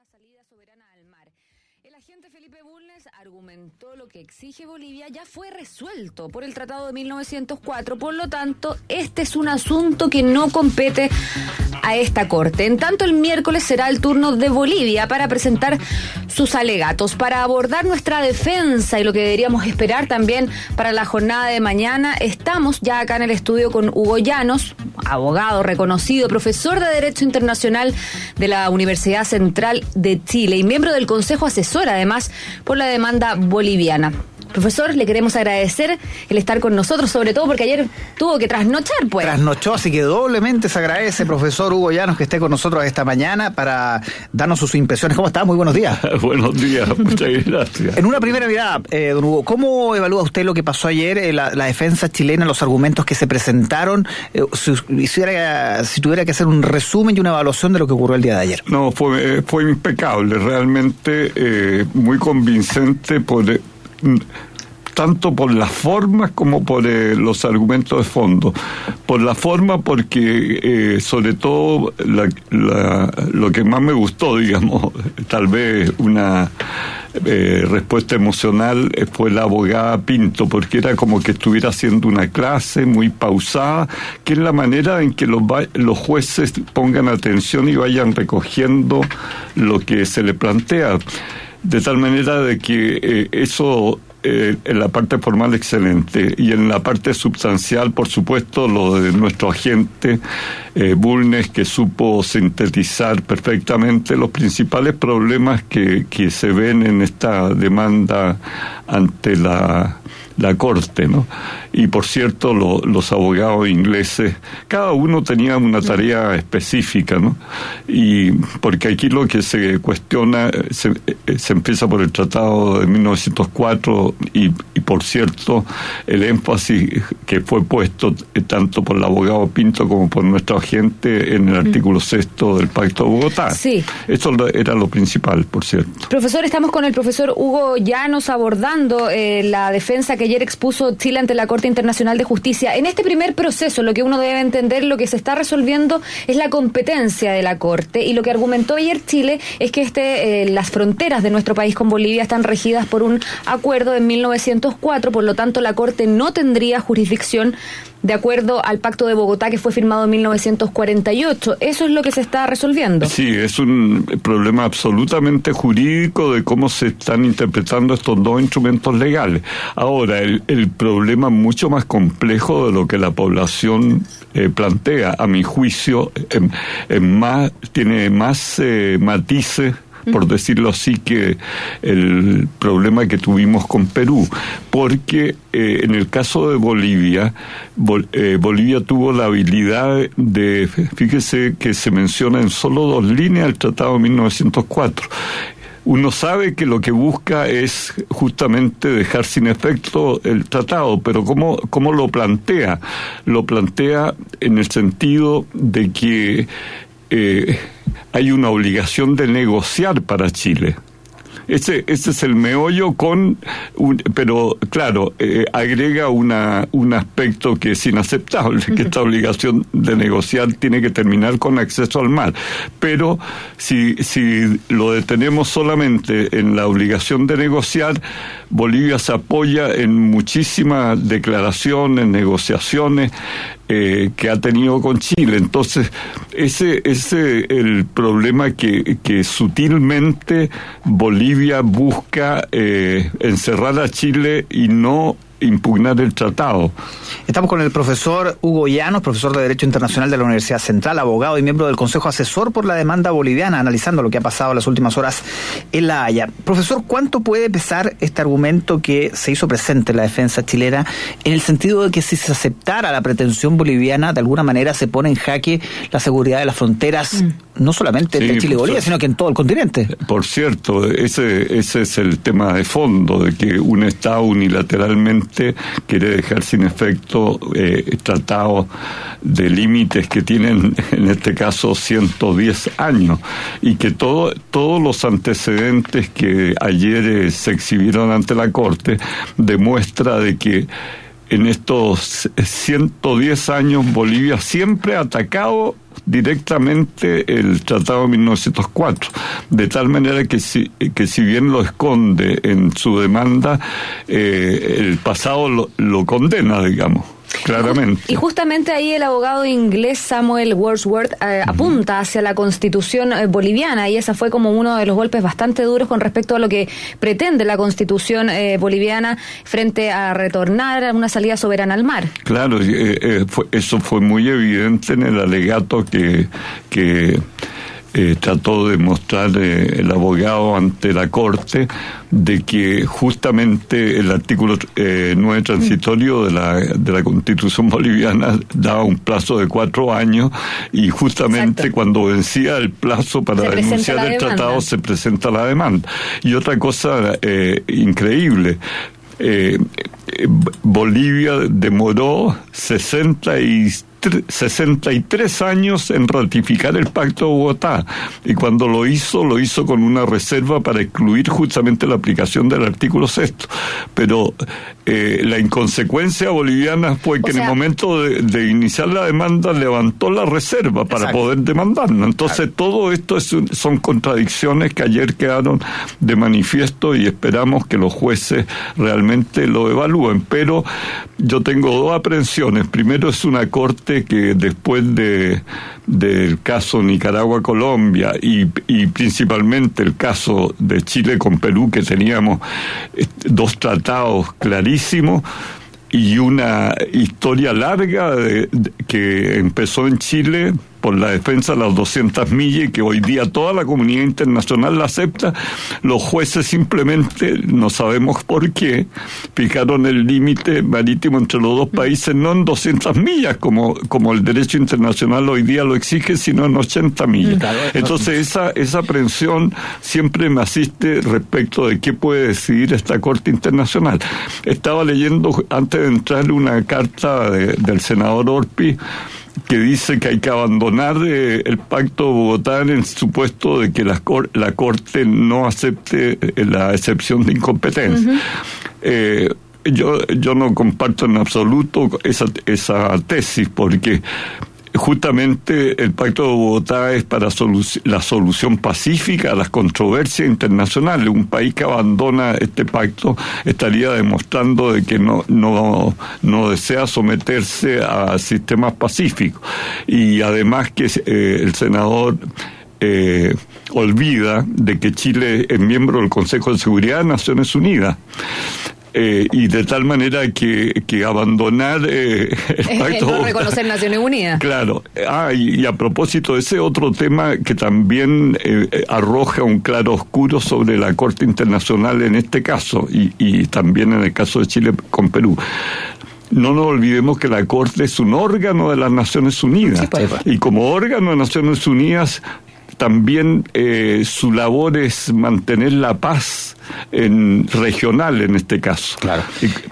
salida soberana al mar. El agente Felipe Bulnes argumentó lo que exige Bolivia ya fue resuelto por el Tratado de 1904, por lo tanto, este es un asunto que no compete a esta Corte. En tanto, el miércoles será el turno de Bolivia para presentar sus alegatos, para abordar nuestra defensa y lo que deberíamos esperar también para la jornada de mañana. Estamos ya acá en el estudio con Hugo Llanos, abogado reconocido, profesor de Derecho Internacional de la Universidad Central de Chile y miembro del Consejo Asesor, además, por la demanda boliviana. Profesor, le queremos agradecer el estar con nosotros, sobre todo porque ayer tuvo que trasnochar, pues. Trasnochó, así que doblemente se agradece, profesor Hugo Llanos, que esté con nosotros esta mañana para darnos sus impresiones. ¿Cómo está? Muy buenos días. Buenos días, muchas gracias. En una primera mirada, don Hugo, ¿cómo evalúa usted lo que pasó ayer, la defensa chilena, los argumentos que se presentaron? Si tuviera que hacer un resumen y una evaluación de lo que ocurrió el día de ayer. No, fue impecable, realmente muy convincente tanto por las formas como por los argumentos de fondo. Por la forma porque sobre todo lo que más me gustó, digamos, tal vez una respuesta emocional, fue la abogada Pinto, porque era como que estuviera haciendo una clase muy pausada, que es la manera en que los jueces pongan atención y vayan recogiendo lo que se le plantea. De tal manera de que eso en la parte formal excelente, y en la parte substancial, por supuesto, lo de nuestro agente Bulnes, que supo sintetizar perfectamente los principales problemas que se ven en esta demanda ante la Corte, ¿no? Y por cierto, los abogados ingleses, cada uno tenía una tarea específica, ¿no? Y porque aquí lo que se cuestiona, se empieza por el Tratado de 1904 y por cierto, el énfasis que fue puesto tanto por el abogado Pinto como por nuestro agente en el artículo 6 del Pacto de Bogotá. Sí. Eso era lo principal, por cierto. Profesor, estamos con el profesor Hugo Llanos abordando la defensa que ayer expuso Chile ante la Corte Internacional de Justicia. En este primer proceso, lo que uno debe entender, lo que se está resolviendo es la competencia de la Corte, y lo que argumentó ayer Chile es que las fronteras de nuestro país con Bolivia están regidas por un acuerdo de 1904, por lo tanto la Corte no tendría jurisdicción de acuerdo al Pacto de Bogotá, que fue firmado en 1948. Eso es lo que se está resolviendo. Sí, es un problema absolutamente jurídico de cómo se están interpretando estos dos instrumentos legales. Ahora, el problema mucho más complejo de lo que la población plantea, a mi juicio, tiene más matices, por decirlo así, que el problema que tuvimos con Perú, porque en el caso de Bolivia, Bolivia tuvo la habilidad de, fíjese que se menciona en solo 2 líneas el Tratado de 1904. Uno sabe que lo que busca es justamente dejar sin efecto el tratado, pero ¿cómo lo plantea? Lo plantea en el sentido de que hay una obligación de negociar para Chile. Ese es el meollo pero claro, agrega un aspecto que es inaceptable, que esta obligación de negociar tiene que terminar con acceso al mar. Pero si lo detenemos solamente en la obligación de negociar, Bolivia se apoya en muchísimas declaraciones, negociaciones que ha tenido con Chile. Entonces, ese es el problema que sutilmente Bolivia busca encerrar a Chile y no impugnar el tratado. Estamos con el profesor Hugo Llanos, profesor de Derecho Internacional de la Universidad Central, abogado y miembro del Consejo Asesor por la demanda boliviana, analizando lo que ha pasado en las últimas horas en La Haya. Profesor, ¿cuánto puede pesar este argumento que se hizo presente en la defensa chilena, en el sentido de que si se aceptara la pretensión boliviana, de alguna manera se pone en jaque la seguridad de las fronteras, no solamente entre Chile y Bolivia, sino que en todo el continente? Por cierto, ese es el tema de fondo, de que un Estado unilateralmente quiere dejar sin efecto tratados de límites que tienen, en este caso, 110 años, y que todos los antecedentes que ayer se exhibieron ante la Corte demuestra de que en estos 110 años Bolivia siempre ha atacado directamente el Tratado de 1904, de tal manera que si bien lo esconde en su demanda, el pasado lo condena, digamos. Claramente. Y justamente ahí el abogado inglés Samuel Wordsworth apunta hacia la Constitución boliviana, y esa fue como uno de los golpes bastante duros con respecto a lo que pretende la Constitución boliviana frente a retornar a una salida soberana al mar. Claro, eso fue muy evidente en el alegato que trató de mostrar el abogado ante la Corte, de que justamente el artículo 9 transitorio de la Constitución boliviana daba un plazo de 4 años, y justamente Exacto. Cuando vencía el plazo para denunciar el tratado se presenta la demanda. Y otra cosa increíble, Bolivia demoró 63 años en ratificar el Pacto de Bogotá, y cuando lo hizo con una reserva para excluir justamente la aplicación del artículo 6. Pero la inconsecuencia boliviana fue que en el momento de iniciar la demanda levantó la reserva para Exacto. poder demandarlo. Entonces todo esto son contradicciones que ayer quedaron de manifiesto, y esperamos que los jueces realmente lo evalúen. Pero yo tengo 2 aprehensiones. Primero, es una corte que después del caso Nicaragua-Colombia y principalmente el caso de Chile con Perú, que teníamos 2 tratados clarísimos y una historia larga que empezó en Chile por la defensa de las 200 millas, y que hoy día toda la comunidad internacional la acepta. Los jueces simplemente, no sabemos por qué, fijaron el límite marítimo entre los 2 países no en 200 millas, como el derecho internacional hoy día lo exige, sino en 80 millas. Claro, entonces esa aprehensión siempre me asiste respecto de qué puede decidir esta Corte Internacional. Estaba leyendo antes de entrar una carta del senador Orpi, que dice que hay que abandonar el Pacto de Bogotá en el supuesto de que la Corte no acepte la excepción de incompetencia. Yo no comparto en absoluto esa tesis, porque justamente el Pacto de Bogotá es para la solución pacífica a las controversias internacionales. Un país que abandona este pacto estaría demostrando de que no desea someterse a sistemas pacíficos. Y además que el senador olvida de que Chile es miembro del Consejo de Seguridad de Naciones Unidas. Y de tal manera que abandonar el pacto, no reconocer Naciones Unidas. Claro. Y a propósito, ese otro tema que también arroja un claro oscuro sobre la Corte Internacional en este caso, y también en el caso de Chile con Perú. No nos olvidemos que la Corte es un órgano de las Naciones Unidas, y como órgano de Naciones Unidas también su labor es mantener la paz regional en este caso. Claro.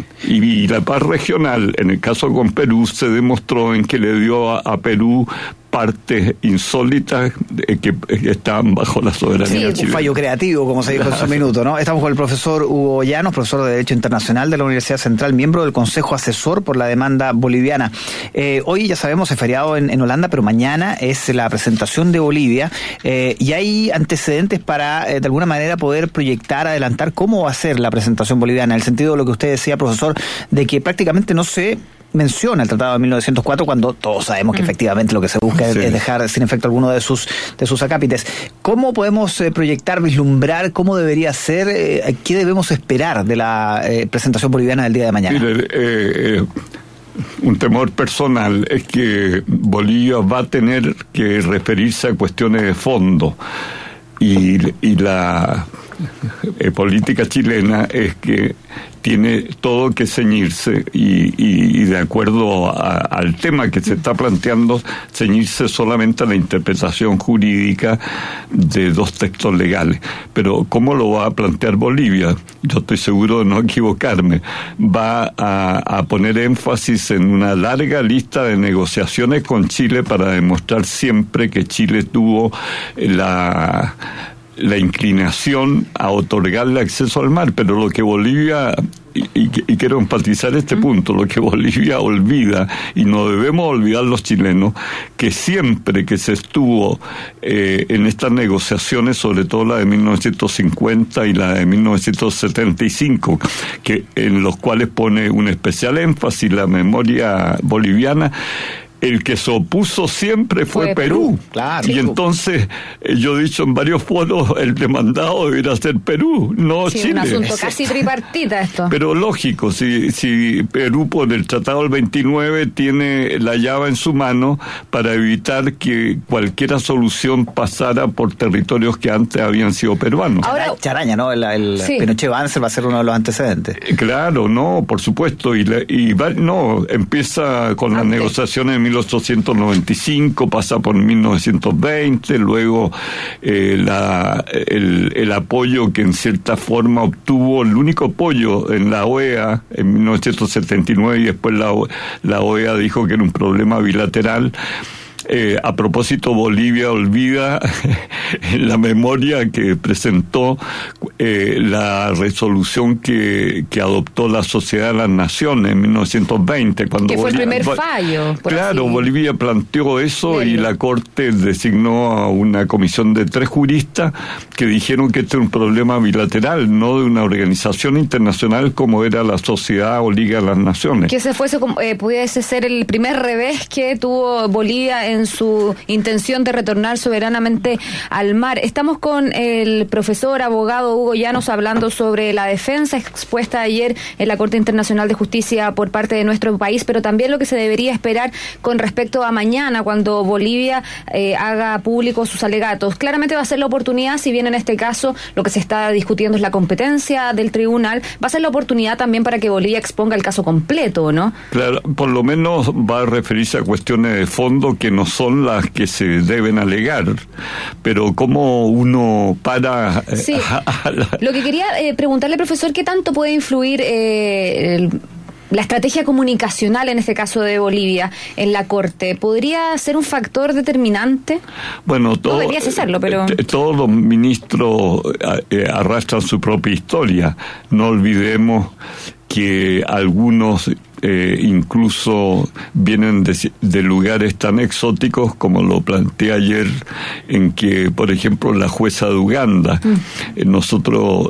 Y la paz regional, en el caso con Perú, se demostró en que le dio a Perú partes insólitas que estaban bajo la soberanía chilena. Un fallo creativo, como se dijo en su minuto, ¿no? Estamos con el profesor Hugo Llanos, profesor de Derecho Internacional de la Universidad Central, miembro del Consejo Asesor por la demanda boliviana. Hoy, ya sabemos, es feriado en Holanda, pero mañana es la presentación de Bolivia, y hay antecedentes para, de alguna manera, poder proyectar, adelantar cómo va a ser la presentación boliviana, en el sentido de lo que usted decía, profesor, de que prácticamente no se menciona el Tratado de 1904, cuando todos sabemos que efectivamente lo que se busca es dejar sin efecto alguno de sus acápites. ¿Cómo podemos proyectar, vislumbrar cómo debería ser, qué debemos esperar de la presentación boliviana del día de mañana? Mire, un temor personal es que Bolivia va a tener que referirse a cuestiones de fondo, y la política chilena es que tiene todo que ceñirse y de acuerdo al tema que se está planteando, ceñirse solamente a la interpretación jurídica de 2 textos legales. Pero ¿cómo lo va a plantear Bolivia? Yo estoy seguro de no equivocarme. Va a poner énfasis en una larga lista de negociaciones con Chile para demostrar siempre que Chile tuvo la inclinación a otorgarle acceso al mar, pero lo que Bolivia y quiero enfatizar este punto, lo que Bolivia olvida, y no debemos olvidar los chilenos, que siempre que se estuvo en estas negociaciones, sobre todo la de 1950 y la de 1975, en los cuales pone un especial énfasis la memoria boliviana, el que se opuso siempre fue Perú. Claro. Y entonces, yo he dicho en varios foros, el demandado debería ser Perú, no Chile. Un asunto casi tripartita esto. Pero lógico, si Perú por el Tratado del 29 tiene la llave en su mano para evitar que cualquier solución pasara por territorios que antes habían sido peruanos. Ahora, Charaña, ¿no? El Pinochet Banzer va a ser uno de los antecedentes. Claro, no, por supuesto. Empieza con las negociaciones de 1895, pasa por 1920, luego el apoyo que en cierta forma obtuvo, el único apoyo en la OEA en 1979, y después la OEA dijo que era un problema bilateral. A propósito, Bolivia olvida en la memoria que presentó la resolución que adoptó la Sociedad de las Naciones en 1920. Cuando que fue el primer fallo. Claro, así. Bolivia planteó eso y la Corte designó a una comisión de 3 juristas que dijeron que este era un problema bilateral, no de una organización internacional como era la Sociedad o Liga de las Naciones. Que ese pudiese ser el primer revés que tuvo Bolivia en su intención de retornar soberanamente al mar. Estamos con el profesor abogado Hugo Llanos hablando sobre la defensa expuesta ayer en la Corte Internacional de Justicia por parte de nuestro país, pero también lo que se debería esperar con respecto a mañana, cuando Bolivia haga público sus alegatos. Claramente va a ser la oportunidad, si bien en este caso lo que se está discutiendo es la competencia del tribunal, va a ser la oportunidad también para que Bolivia exponga el caso completo, ¿no? Claro, por lo menos va a referirse a cuestiones de fondo que no son las que se deben alegar, pero cómo uno para... Sí, lo que quería preguntarle, profesor, ¿qué tanto puede influir la estrategia comunicacional, en este caso de Bolivia, en la Corte? ¿Podría ser un factor determinante? Bueno, no debería serlo, pero... Todos los ministros arrastran su propia historia. No olvidemos que algunos incluso vienen de lugares tan exóticos como lo planteé ayer, en que, por ejemplo, la jueza de Uganda, nosotros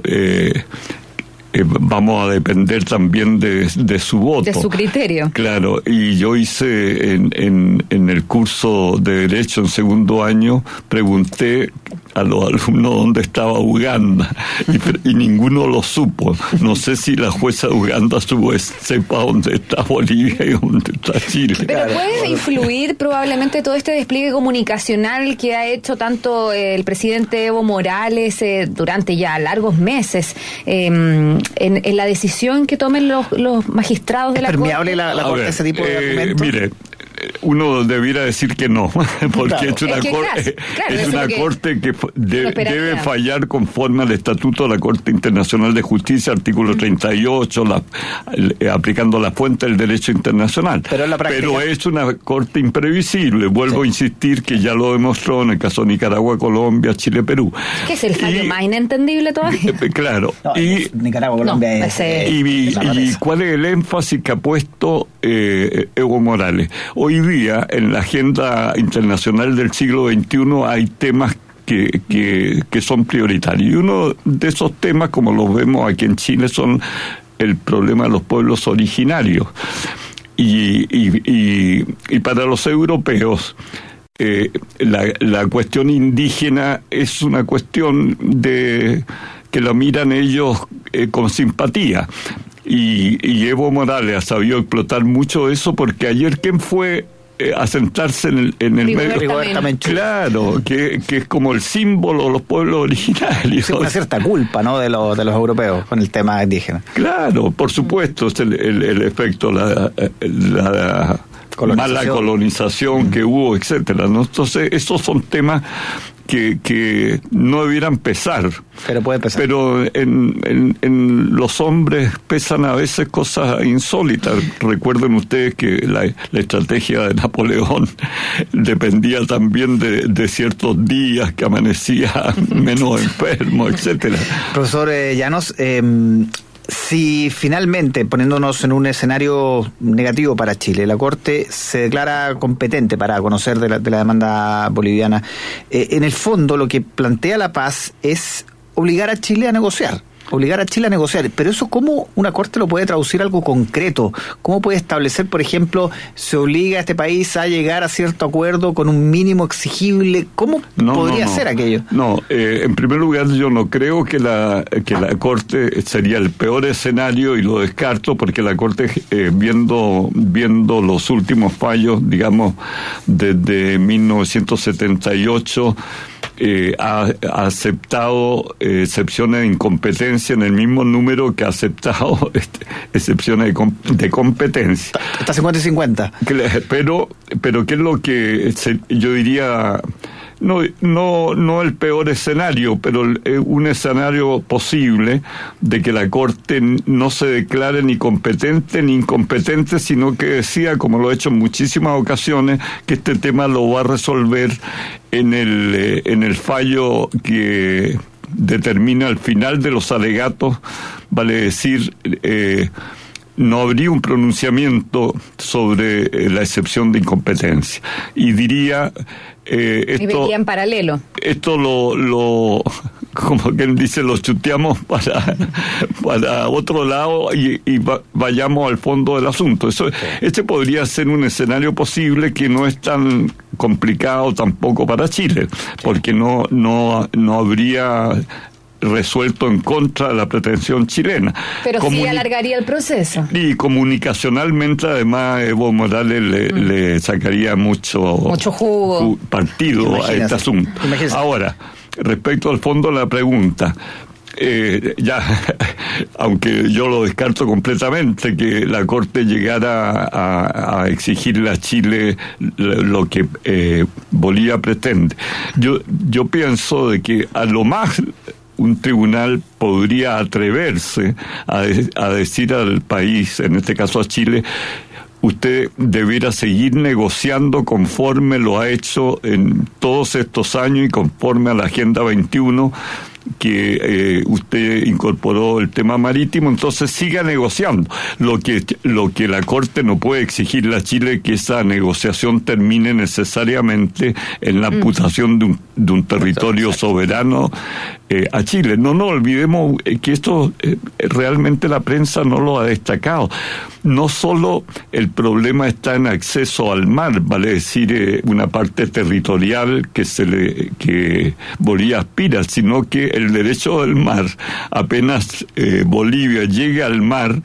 vamos a depender también de su voto. De su criterio. Claro, y yo hice en el curso de Derecho en segundo año, pregunté a los alumnos dónde estaba Uganda y ninguno lo supo. No sé si la jueza de Uganda sepa dónde está Bolivia y dónde está Chile. Pero puede influir probablemente todo este despliegue comunicacional que ha hecho tanto el presidente Evo Morales durante ya largos meses en la decisión que tomen los magistrados de la Corte. ¿Es permeable la Corte ese tipo de argumentos? Mire, uno debiera decir que no, porque claro, es una corte que debe fallar conforme al Estatuto de la Corte Internacional de Justicia, artículo 38, aplicando la fuente del derecho internacional. Pero es una corte imprevisible. Vuelvo a insistir que ya lo demostró en el caso de Nicaragua, Colombia, Chile, Perú. ¿Qué es el fallo más inentendible todavía? Claro. Nicaragua, Colombia y cuál es el énfasis que ha puesto Evo Morales. Hoy día, en la agenda internacional del siglo XXI, hay temas que son prioritarios. Y uno de esos temas, como los vemos aquí en Chile, son el problema de los pueblos originarios. Y para los europeos, la cuestión indígena es una cuestión que la miran ellos con simpatía. Y Evo Morales ha sabido explotar mucho eso, porque ayer, ¿quién fue a sentarse en el medio? Claro, que es como el símbolo de los pueblos originarios. Sí, una cierta culpa, ¿no?, de los europeos con el tema indígena. Claro, por supuesto, es el efecto, la mala colonización que hubo, etcétera, ¿no? Entonces, esos son temas que no debieran pesar. Pero puede pesar. Pero en los hombres pesan a veces cosas insólitas. Recuerden ustedes que la estrategia de Napoleón dependía también de ciertos días que amanecía menos enfermo, etcétera. Profesor Llanos, Si finalmente, poniéndonos en un escenario negativo para Chile, la Corte se declara competente para conocer de la demanda boliviana, en el fondo lo que plantea La Paz es obligar a Chile a negociar. Pero eso, ¿cómo una Corte lo puede traducir a algo concreto? ¿Cómo puede establecer, por ejemplo, se obliga a este país a llegar a cierto acuerdo con un mínimo exigible? ¿Cómo podría ser aquello? No, en primer lugar, yo no creo que la Corte sería el peor escenario, y lo descarto porque la Corte, viendo los últimos fallos, digamos, desde 1978, ha aceptado excepciones de incompetencia en el mismo número que ha aceptado excepciones de competencia. Está 50 y 50. Pero ¿qué es lo que yo diría? No el peor escenario, pero un escenario posible de que la Corte no se declare ni competente ni incompetente, sino que decía, como lo ha hecho en muchísimas ocasiones, que este tema lo va a resolver en el fallo que determina el final de los alegatos, vale decir, no habría un pronunciamiento sobre la excepción de incompetencia. Y diría... y vería en paralelo. Esto lo como quien dice, lo chuteamos para otro lado y vayamos al fondo del asunto. Este podría ser un escenario posible que no es tan complicado tampoco para Chile, porque no habría resuelto en contra de la pretensión chilena. Pero sí alargaría el proceso. Y comunicacionalmente, además, Evo Morales le sacaría mucho jugo, partido a este asunto. Ahora, respecto al fondo de la pregunta, aunque yo lo descarto completamente, que la Corte llegara a exigirle a Chile lo que Bolivia pretende. Yo pienso de que a lo más un tribunal podría atreverse a decir al país, en este caso a Chile, usted debiera seguir negociando conforme lo ha hecho en todos estos años y conforme a la Agenda 21, que usted incorporó el tema marítimo, entonces siga negociando. Lo que la Corte no puede exigirle a Chile, que esa negociación termine necesariamente en la amputación de un territorio soberano a Chile. No olvidemos que esto realmente la prensa no lo ha destacado. No solo el problema está en acceso al mar, vale decir, una parte territorial que Bolivia aspira, sino que el derecho del mar, apenas Bolivia llega al mar,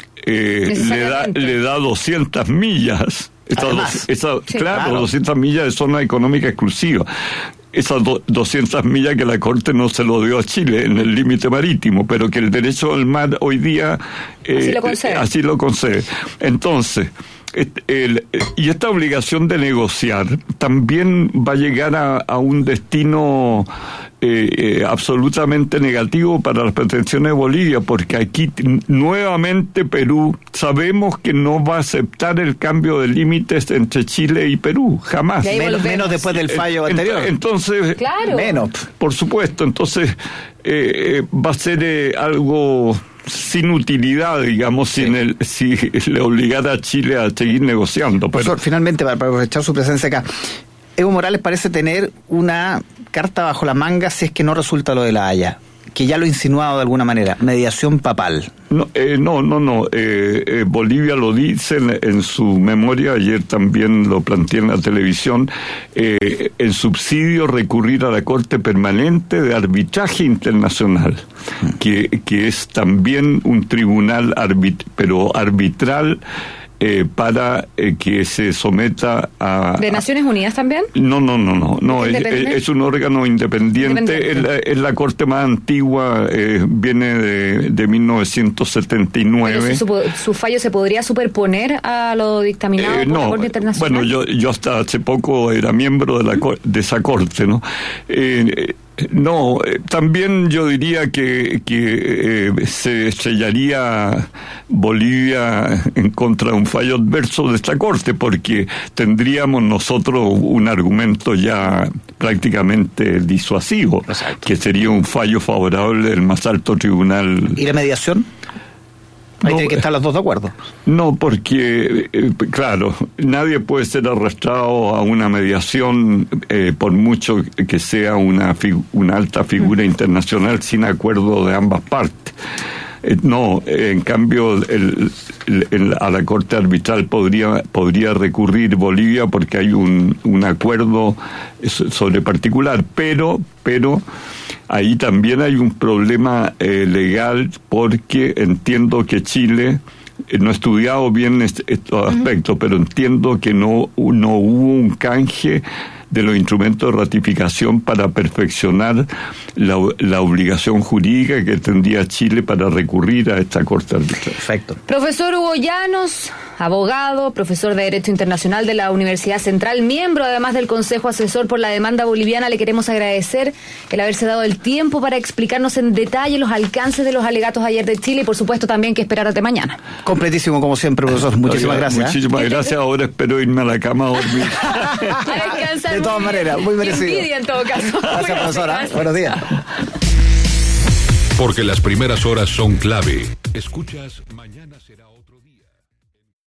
le da 200 millas. Claro, 200 millas de zona económica exclusiva. Esas 200 millas que la Corte no se lo dio a Chile en el límite marítimo, pero que el derecho al mar hoy día así lo concede. Entonces, y esta obligación de negociar también va a llegar a un destino absolutamente negativo para las pretensiones de Bolivia, porque aquí nuevamente Perú sabemos que no va a aceptar el cambio de límites entre Chile y Perú, jamás. Menos después del fallo anterior. Entonces, claro. Menos. Por supuesto, entonces va a ser algo sin utilidad, digamos, si le obligara a Chile a seguir negociando. Profesor, finalmente, para aprovechar su presencia acá, Evo Morales parece tener una carta bajo la manga si es que no resulta lo de La Haya, que ya lo ha insinuado de alguna manera, mediación papal. No. Bolivia lo dice en su memoria, ayer también lo planteé en la televisión, el subsidio recurrir a la Corte Permanente de Arbitraje Internacional, que es también un tribunal pero arbitral, para que se someta a... ¿De Naciones Unidas también? No, es un órgano independiente. Es la corte más antigua, viene de 1979. Pero su fallo se podría superponer a lo dictaminado por la Corte Internacional. Bueno, yo hasta hace poco era miembro de esa corte, ¿no? También yo diría que se estrellaría Bolivia en contra de un fallo adverso de esta Corte, porque tendríamos nosotros un argumento ya prácticamente disuasivo. Exacto. Que sería un fallo favorable del más alto tribunal. ¿Y la mediación? Ahí tienen que estar los dos de acuerdo. No, porque, claro, nadie puede ser arrastrado a una mediación por mucho que sea una alta figura internacional sin acuerdo de ambas partes. No, en cambio, a la Corte Arbitral podría recurrir Bolivia porque hay un acuerdo sobre particular, pero ahí también hay un problema legal porque entiendo que Chile, no he estudiado bien estos aspectos, pero entiendo que no hubo un canje de los instrumentos de ratificación para perfeccionar la obligación jurídica que tendría Chile para recurrir a esta Corte Arbitral. Perfecto. Profesor Hugo Llanos, abogado, profesor de Derecho Internacional de la Universidad Central, miembro además del Consejo Asesor por la Demanda Boliviana, le queremos agradecer el haberse dado el tiempo para explicarnos en detalle los alcances de los alegatos ayer de Chile y por supuesto también que esperar hasta mañana. Completísimo como siempre, profesor. Muchísimas gracias. Muchísimas gracias. Ahora espero irme a la cama a dormir. A descansar. De todas maneras, muy merecido. Envidia en todo caso. Gracias, profesora. Buenos días. Porque las primeras horas son clave. Escuchas, mañana será otro día.